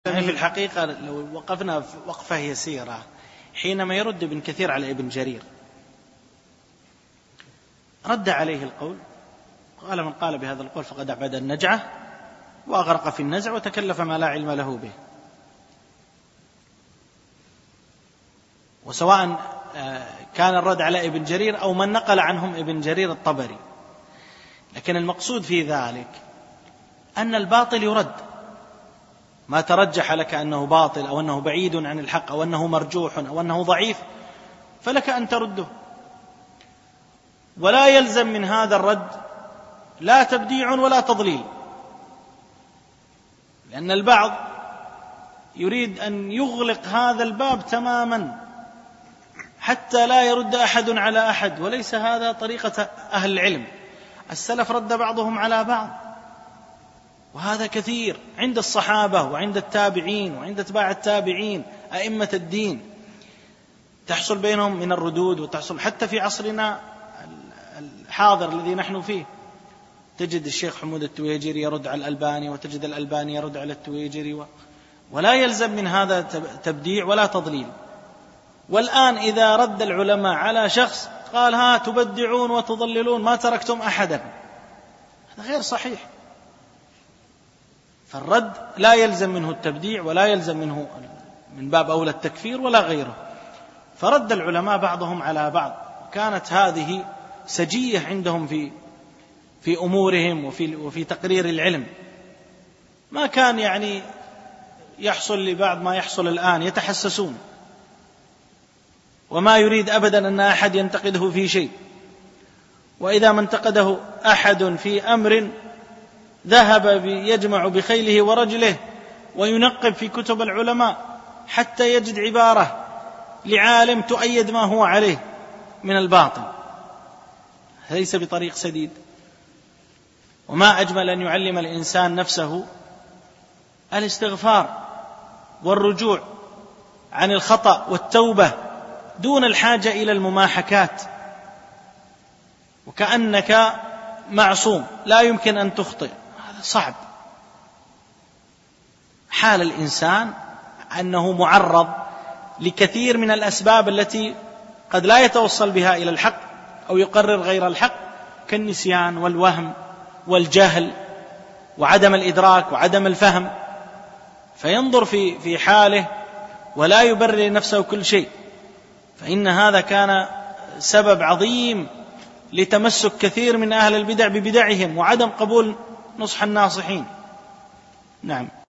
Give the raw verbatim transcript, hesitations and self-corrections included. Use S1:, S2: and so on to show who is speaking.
S1: يعني في الحقيقة لو وقفنا وقفة يسيرة حينما يرد ابن كثير على ابن جرير، رد عليه القول، قال من قال بهذا القول فقد أبعد النجعة وأغرق في النزع وتكلف ما لا علم له به. وسواء كان الرد على ابن جرير أو من نقل عنهم ابن جرير الطبري، لكن المقصود في ذلك أن الباطل يرد، ما ترجح لك أنه باطل أو أنه بعيد عن الحق أو أنه مرجوح أو أنه ضعيف فلك أن ترده، ولا يلزم من هذا الرد لا تبديع ولا تضليل، لأن البعض يريد أن يغلق هذا الباب تماما حتى لا يرد أحد على أحد، وليس هذا طريقة أهل العلم. السلف رد بعضهم على بعض، وهذا كثير عند الصحابة وعند التابعين وعند اتباع التابعين أئمة الدين، تحصل بينهم من الردود، وتحصل حتى في عصرنا الحاضر الذي نحن فيه، تجد الشيخ حمود التويجري يرد على الألباني، وتجد الألباني يرد على التويجري و... ولا يلزم من هذا تبديع ولا تضليل. والآن إذا رد العلماء على شخص قال ها تبدعون وتضللون ما تركتم أحدا، هذا غير صحيح. فالرد لا يلزم منه التبديع ولا يلزم منه من باب أولى التكفير ولا غيره. فرد العلماء بعضهم على بعض، كانت هذه سجية عندهم في في أمورهم وفي وفي تقرير العلم، ما كان يعني يحصل لبعض ما يحصل الآن، يتحسسون وما يريد أبدا أن أحد ينتقده في شيء، وإذا ما انتقده أحد في أمر ذهب يجمع بخيله ورجله وينقب في كتب العلماء حتى يجد عبارة لعالم تؤيد ما هو عليه من الباطل، ليس بطريق سديد. وما أجمل أن يعلم الإنسان نفسه الاستغفار والرجوع عن الخطأ والتوبة دون الحاجة إلى المماحكات، وكأنك معصوم لا يمكن أن تخطئ، هذا صعب. حال الإنسان أنه معرض لكثير من الأسباب التي قد لا يتوصل بها إلى الحق أو يقرر غير الحق، كالنسيان والوهم والجهل وعدم الإدراك وعدم الفهم، فينظر في في حاله ولا يبرر لنفسه كل شيء، فإن هذا كان سبب عظيم لتمسك كثير من أهل البدع ببدعهم وعدم قبول نصح الناصحين. نعم.